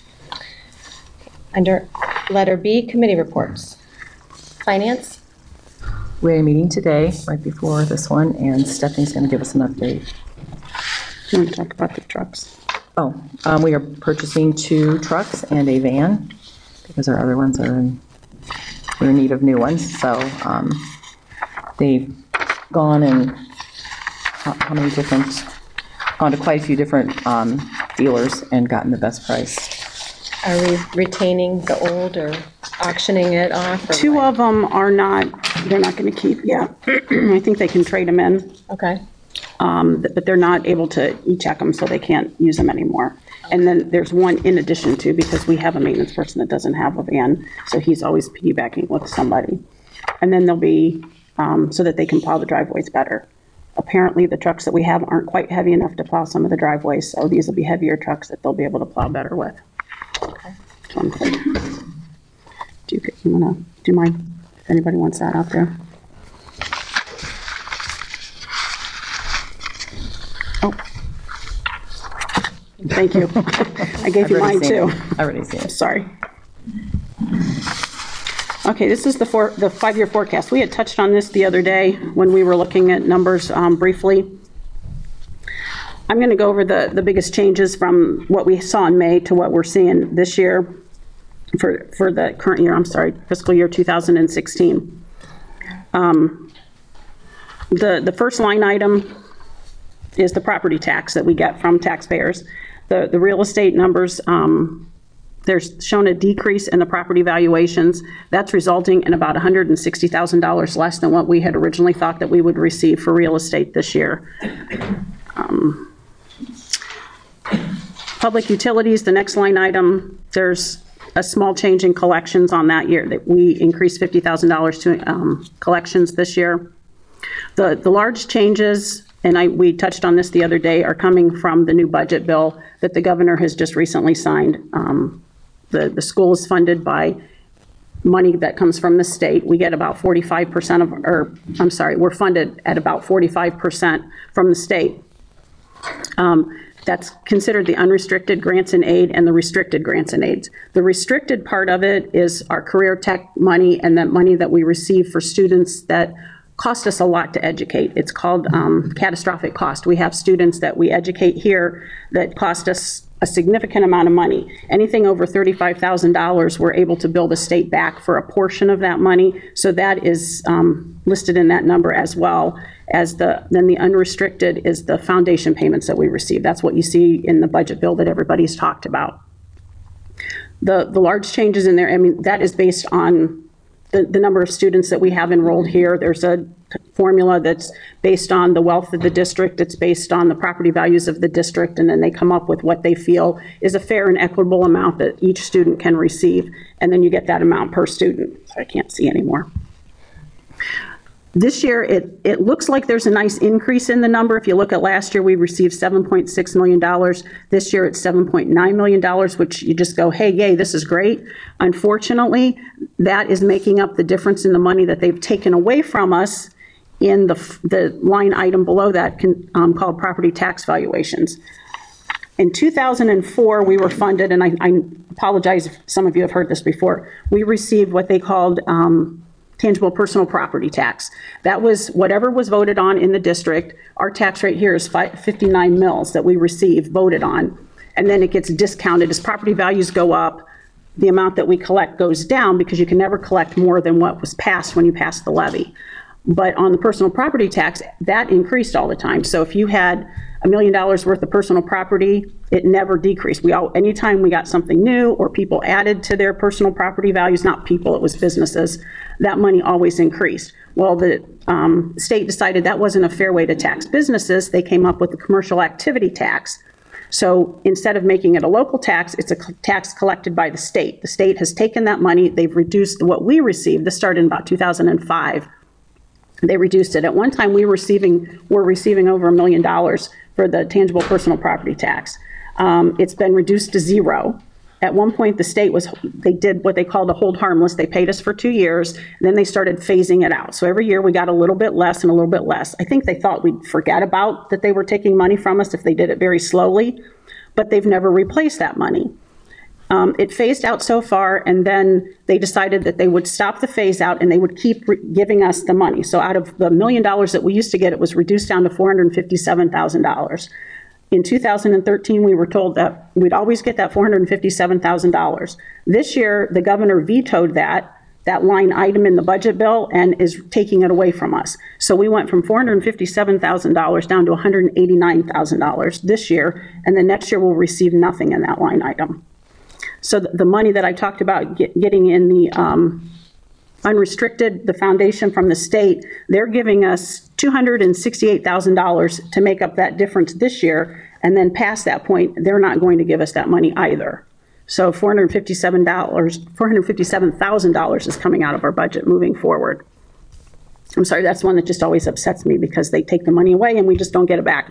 Under letter B, committee reports. Finance? We had a meeting today, right before this one, and Stephanie's going to give us an update. Do you want to talk about the trucks? Oh, we are purchasing 2 trucks and a van because our other ones we're in need of new ones. So they've gone and gone to quite a few different dealers and gotten the best price. Are we retaining the old or auctioning it off? Or 2 what? of them are not, they're not going to keep yet. I think they can trade them in. Okay. But they're not able to e-check them, so they can't use them anymore. And then there's one in addition to, because we have a maintenance person that doesn't have a van, so he's always piggybacking with somebody. And then there'll be, so that they can plow the driveways better. Apparently, the trucks that we have aren't quite heavy enough to plow some of the driveways, so these will be heavier trucks that they'll be able to plow better with. Okay. So I'm good. Do you mind if anybody wants that out there? Oh. Thank you. I gave you mine too. I already see it. Sorry. Okay, this is the 5-year forecast. We had touched on this the other day when we were looking at numbers briefly. I'm going to go over the biggest changes from what we saw in May to what we're seeing this year for the current year, fiscal year 2016. The first line item is the property tax that we get from taxpayers. The real estate numbers, there's shown a decrease in the property valuations. That's resulting in about $160,000 less than what we had originally thought that we would receive for real estate this year. Public utilities, the next line item, there's a small change in collections on that year. That we increased $50,000 to collections this year. The large changes, and we touched on this the other day, are coming from the new budget bill that the governor has just recently signed. The school is funded by money that comes from the state. We get about 45% we're funded at about 45% from the state. That's considered the unrestricted grants and aid and the restricted grants and aids. The restricted part of it is our career tech money and that money that we receive for students that cost us a lot to educate. It's called catastrophic cost. We have students that we educate here that cost us a significant amount of money. Anything over $35,000, we're able to bill the state back for a portion of that money. So that is listed in that number, as well as then the unrestricted is the foundation payments that we receive. That's what you see in the budget bill that everybody's talked about. The large changes in there, I mean, that is based on the number of students that we have enrolled here. There's a formula that's based on the wealth of the district. It's based on the property values of the district, and then they come up with what they feel is a fair and equitable amount that each student can receive, and then you get that amount per student. So I can't see anymore. This year, it looks like there's a nice increase in the number. If you look at last year, we received $7.6 million. This year, it's $7.9 million, which you just go, hey, yay, this is great. Unfortunately, that is making up the difference in the money that they've taken away from us in the line item below that called property tax valuations. In 2004, we were funded, and I apologize if some of you have heard this before, we received what they called tangible personal property tax. That was whatever was voted on in the district. Our tax rate here is 59 mils that we receive voted on, and then it gets discounted as property values go up. The amount that we collect goes down because you can never collect more than what was passed when you passed the levy. But on the personal property tax, that increased all the time. So if you had $1 million worth of personal property, it never decreased. Anytime we got something new or people added to their personal property values, not people, it was businesses, that money always increased. Well, the state decided that wasn't a fair way to tax businesses. They came up with the commercial activity tax. So instead of making it a local tax, it's a tax collected by the state. The state has taken that money, they've reduced what we received. This started in about 2005. They reduced it. At one time, we're receiving over $1 million for the tangible personal property tax. It's been reduced to zero. At one point, the state they did what they called a hold harmless. They paid us for 2 years, and then they started phasing it out. So every year we got a little bit less and a little bit less. I think they thought we'd forget about that they were taking money from us if they did it very slowly, but they've never replaced that money. It phased out so far, and then they decided that they would stop the phase out and they would keep giving us the money. So out of the $1 million that we used to get, it was reduced down to $457,000. In 2013, we were told that we'd always get that $457,000. This year, the governor vetoed that line item in the budget bill and is taking it away from us. So we went from $457,000 down to $189,000 this year, and then next year we'll receive nothing in that line item. So the money that I talked about getting in the unrestricted, the foundation from the state, they're giving us $268,000 to make up that difference this year, and then past that point, they're not going to give us that money either. So $457,000 is coming out of our budget moving forward. I'm sorry, that's one that just always upsets me because they take the money away and we just don't get it back.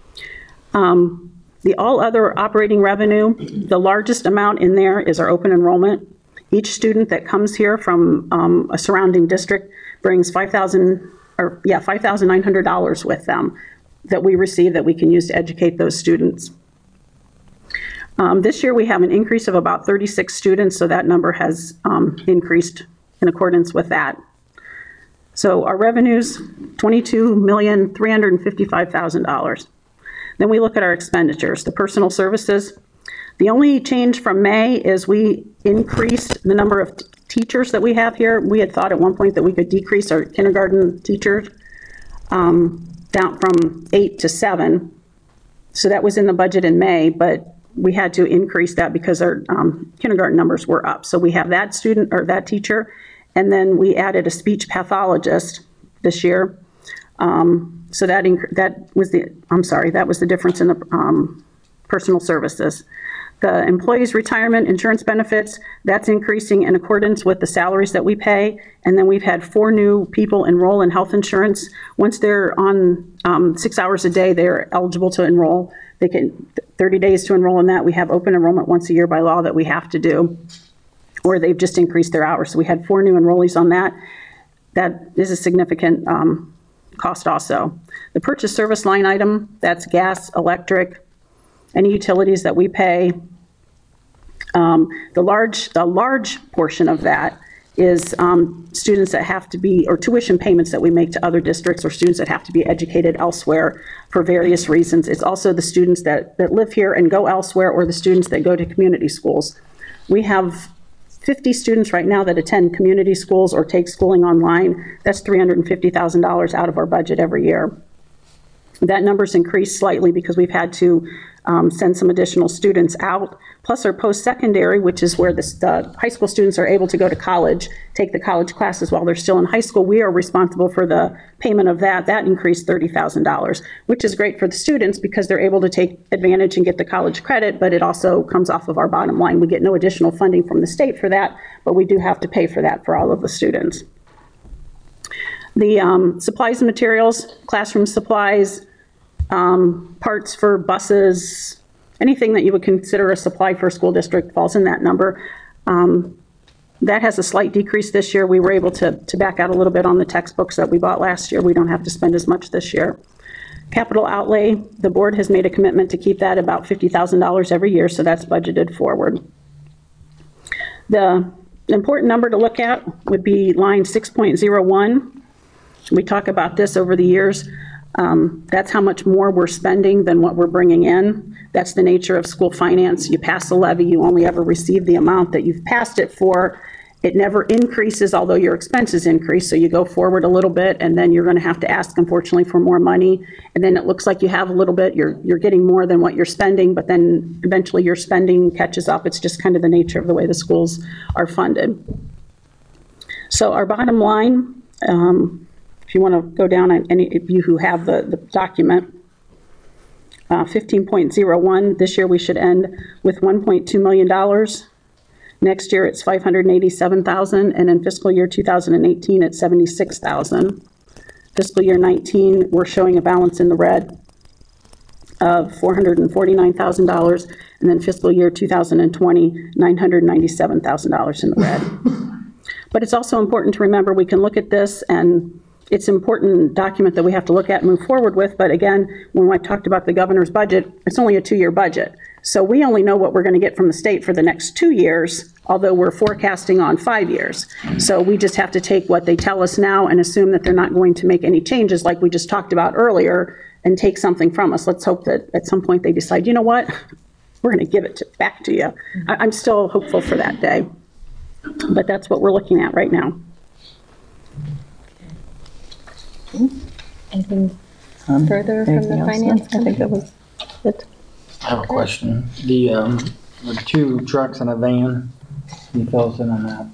The all other operating revenue, the largest amount in there is our open enrollment. Each student that comes here from a surrounding district brings $5,900 with them that we receive that we can use to educate those students. This year we have an increase of about 36 students, so that number has increased in accordance with that. So our revenues, $22,355,000. Then we look at our expenditures, the personal services. The only change from May is we increased the number of teachers that we have here. We had thought at one point that we could decrease our kindergarten teachers down from 8 to 7. So that was in the budget in May, but we had to increase that because our kindergarten numbers were up. So we have that student or that teacher, and then we added a speech pathologist this year. So that was the difference in the personal services. The employees' retirement insurance benefits, that's increasing in accordance with the salaries that we pay. And then we've had 4 new people enroll in health insurance. Once they're on 6 hours a day, they're eligible to enroll. They can 30 days to enroll in that. We have open enrollment once a year by law that we have to do, or they've just increased their hours. So we had 4 new enrollees on that. That is a significant cost also. The purchase service line item, that's gas, electric, any utilities that we pay. The large portion of that is students that have to be, or tuition payments that we make to other districts, or students that have to be educated elsewhere for various reasons. It's also the students that live here and go elsewhere, or the students that go to community schools. We have 50 students right now that attend community schools or take schooling online. That's $350,000 out of our budget every year. That number's increased slightly because we've had to send some additional students out, plus our post-secondary, which is where the high school students are able to go to college, take the college classes while they're still in high school. We are responsible for the payment of that. That increased $30,000, which is great for the students because they're able to take advantage and get the college credit, but it also comes off of our bottom line. We get no additional funding from the state for that, but we do have to pay for that for all of the students. The supplies and materials, classroom supplies, parts for buses, anything that you would consider a supply for a school district falls in that number. That has a slight decrease this year. We were able to back out a little bit on the textbooks that we bought last year. We don't have to spend as much this year. Capital outlay, the board has made a commitment to keep that about $50,000 every year, so that's budgeted forward. The important number to look at would be line 6.01. We talk about this over the years. That's how much more we're spending than what we're bringing in. That's the nature of school finance. You pass a levy, you only ever receive the amount that you've passed it for. It never increases, although your expenses increase. So you go forward a little bit, and then you're going to have to ask, unfortunately, for more money. And then it looks like you have a little bit, you're getting more than what you're spending, but then eventually your spending catches up. It's just kind of the nature of the way the schools are funded. So our bottom line, if you want to go down, any of you who have the document, 15.01, this year we should end with $1.2 million. Next year it's $587,000, and in fiscal year 2018 it's $76,000. Fiscal year 19, we're showing a balance in the red of $449,000, and then fiscal year 2020, $997,000 in the red. But it's also important to remember we can look at this, and it's an important document that we have to look at and move forward with. But again, when I talked about the governor's budget, it's only a 2-year budget. So we only know what we're going to get from the state for the next 2 years, although we're forecasting on 5 years. So we just have to take what they tell us now and assume that they're not going to make any changes like we just talked about earlier and take something from us. Let's hope that at some point they decide, you know what, we're going to give it back to you. I'm still hopeful for that day. But that's what we're looking at right now. Anything further from the finance? I think that was it. I have a question. The 2 trucks and a van, can you fill us in on that?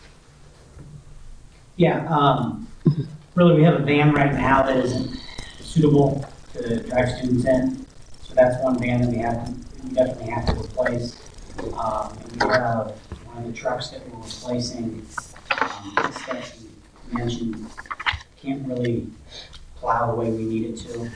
Yeah, really we have a van right now that isn't suitable to drive students in. So that's one van that we definitely have to replace. And we have one of the trucks that we're replacing, that you mentioned, can't really plow the way we need it to.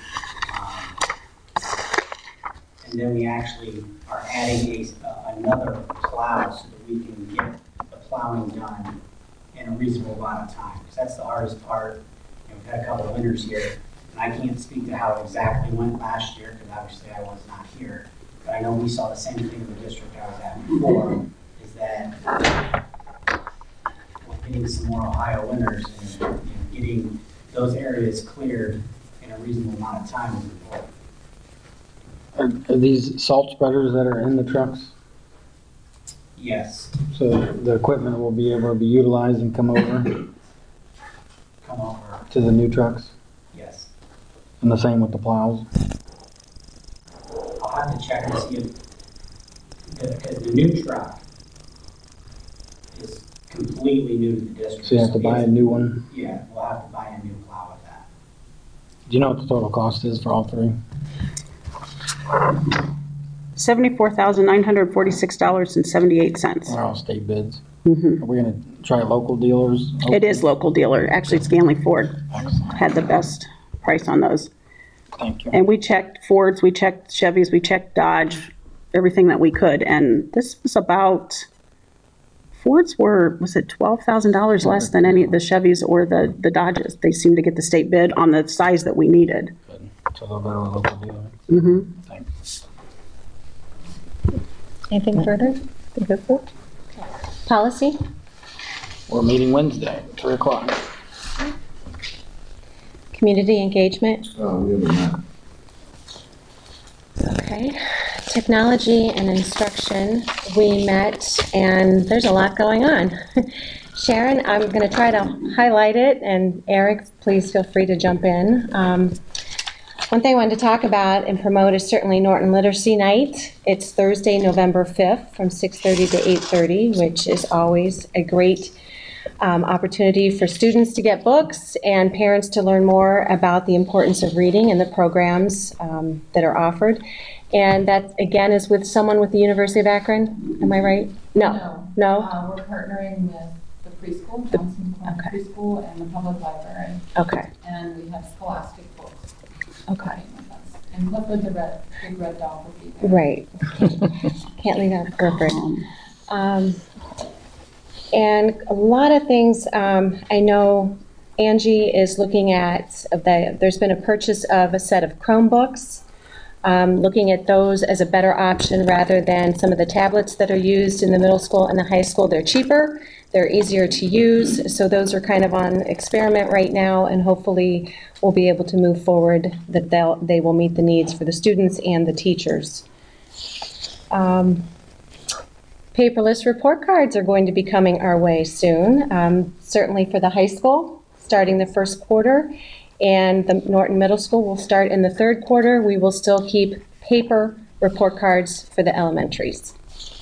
And then we actually are adding another plow so that we can get the plowing done in a reasonable amount of time. Because that's the hardest part. We've had a couple of winters here, and I can't speak to how it exactly went last year because obviously I was not here. But I know we saw the same thing in the district I was at before, is that getting some more Ohio winters and getting those areas cleared in a reasonable amount of time is important. Are these salt spreaders that are in the trucks? Yes. So the equipment will be able to be utilized and come over to the new trucks? Yes. And the same with the plows? I'll have to check and see if, because the new truck is completely new to the district. So you have to buy a new one? Yeah, we'll have to buy a new plow with that. Do you know what the total cost is for all 3? $74,946.78. They're all state bids. Mm-hmm. Are we going to try local dealers? It is local dealer. Actually, it's Ganley Ford. Had the best price on those. Thank you. And we checked Fords, we checked Chevys, we checked Dodge, everything that we could. And this was about, Fords were, was it $12,000 less than any of the Chevys or the Dodges? They seemed to get the state bid on the size that we needed. Good. So they'll go to a local dealer. Mm-hmm. Thanks. Anything further? Think that's it. Policy? We're meeting Wednesday, 3 o'clock. Community engagement. We haven't met. Okay. Technology and instruction, we met, and there's a lot going on. Sharon, I'm going to try to highlight it, and Eric, please feel free to jump in. One thing I wanted to talk about and promote is certainly Norton Literacy Night. It's Thursday, November 5th from 6:30 to 8:30, which is always a great opportunity for students to get books and parents to learn more about the importance of reading and the programs that are offered. And that, again, is with someone with the University of Akron. Am I right? No. We're partnering with the preschool, Johnson Corner Preschool, and the public library. Okay. And we have scholastic books. Okay. With us. And Clifford the big red dog will be there. Right. Can't leave out Clifford. And a lot of things, I know Angie is looking at, there's been a purchase of a set of Chromebooks, looking at those as a better option rather than some of the tablets that are used in the middle school and the high school. They're cheaper, they're easier to use, so those are kind of on experiment right now, and hopefully we'll be able to move forward that they will meet the needs for the students and the teachers. Paperless report cards are going to be coming our way soon, certainly for the high school, starting the first quarter, and the Norton Middle School will start in the third quarter. We will still keep paper report cards for the elementaries.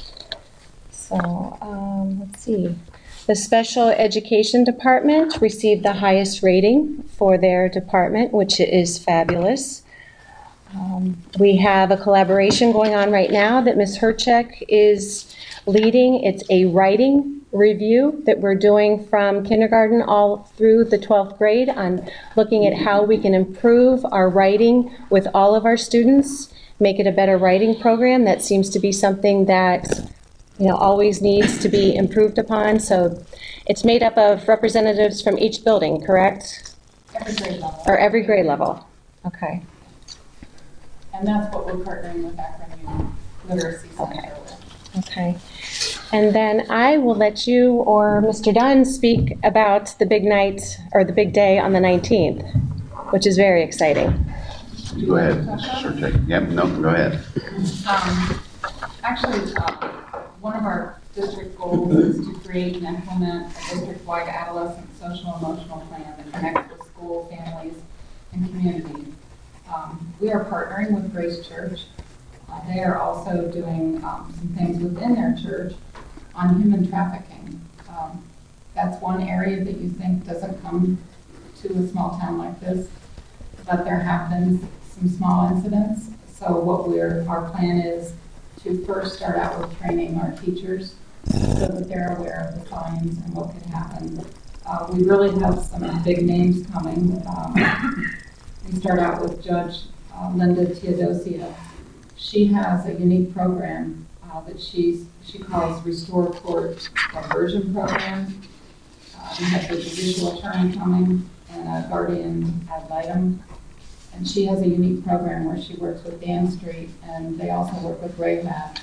So, let's see. The Special Education Department received the highest rating for their department, which is fabulous. We have a collaboration going on right now that Ms. Herchek is leading. It's a writing review that we're doing from kindergarten all through the 12th grade on looking at how we can improve our writing with all of our students, make it a better writing program. That seems to be something that, always needs to be improved upon. So it's made up of representatives from each building, correct? Every grade level. Or every grade level. Okay. And that's what we're partnering with Akron Union Literacy Center with. Okay. And then I will let you or Mr. Dunn speak about the big night or the big day on the 19th, which is very exciting. Go ahead, Mrs. Surchek. Yep, no, go ahead. Actually, one of our district goals is to create and implement a district-wide adolescent social emotional plan that connects with school, families, and communities. We are partnering with Grace Church. They are also doing some things within their church on human trafficking. That's one area that you think doesn't come to a small town like this, but there have been some small incidents. So our plan is to first start out with training our teachers so that they're aware of the signs and what could happen. We really have some big names coming. We start out with Judge Linda Teodosia. She has a unique program that she calls Restore Court Diversion Program. We have the judicial attorney coming and a guardian ad litem. And she has a unique program where she works with Dan Street, and they also work with Rahab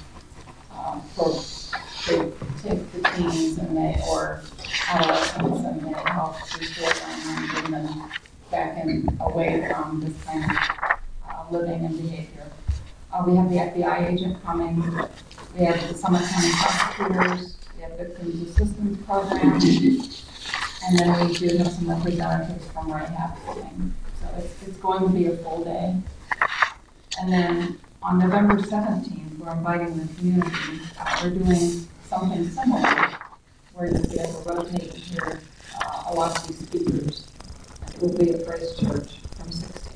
they take the teens or adolescents and they help restore them and bring them back away from this kind of living and behavior. We have the FBI agent coming. We have the Summit County prosecutors. We have victims assistance program. And then we do have some representatives from Rahab coming. So it's going to be a full day. And then on November 17th, we're inviting the community. We're doing something similar where you'll be able to rotate and hear a lot of these speakers. It will be at Grace Church from 6 to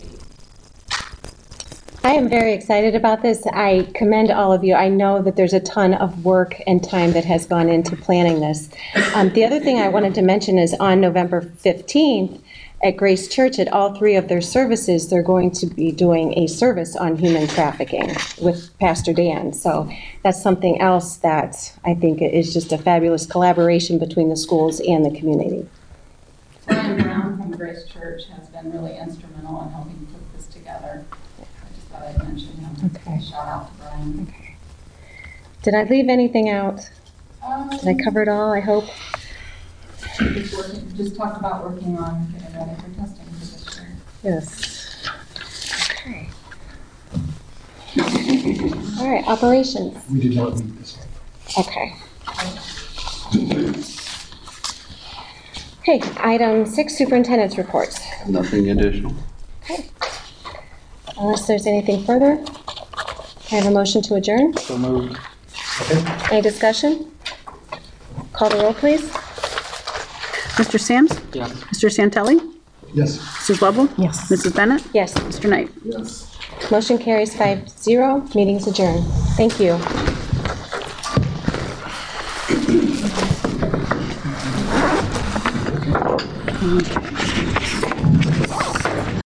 8. I am very excited about this. I commend all of you. I know that there's a ton of work and time that has gone into planning this. The other thing I wanted to mention is on November 15th at Grace Church, at all three of their services, they're going to be doing a service on human trafficking with Pastor Dan. So that's something else that I think is just a fabulous collaboration between the schools and the community. Brian Brown from Grace Church has been really instrumental in helping put this together. I'd mention him. Okay. Shout out to Brian. Okay. Did I leave anything out? Did I cover it all, I hope? Just talked about working on getting ready for testing for this year. Yes. Okay. All right, operations. We did not meet this one. Okay. Okay, item 6, superintendent's reports. Nothing additional. Okay. Unless there's anything further, can I have a motion to adjourn? So moved. Any discussion? Call the roll, please. Mr. Sams? Yes. Mr. Santelli? Yes. Mrs. Lovell? Yes. Mrs. Bennett? Yes. Mr. Knight? Yes. Motion carries 5-0. Meeting's adjourned. Thank you. Okay.